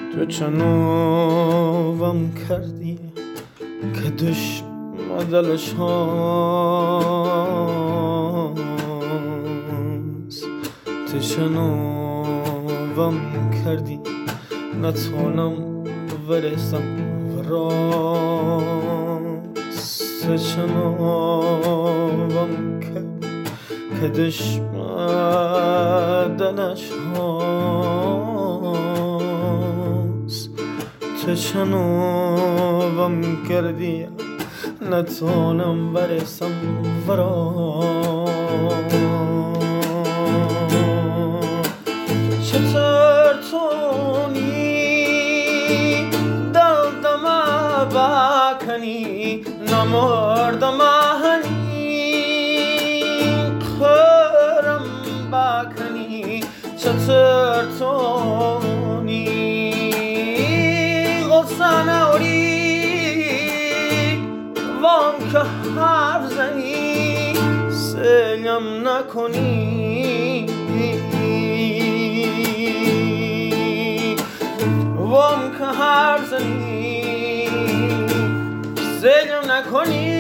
تو چنوم کردی که دشم دلش هاست، تو چنوم کردی نتونم برسم وراست، تو چنوم کردی که دشم دلش هاست، تو چنوم کردی نتونم برسم وراست. چطور تونی دلدم بکنی نمردم هنی خرم بکنی، چطور تونی غصه نوری وام که حرف زنی سلم نکنی، وام که حرف زنی سلم نکنی.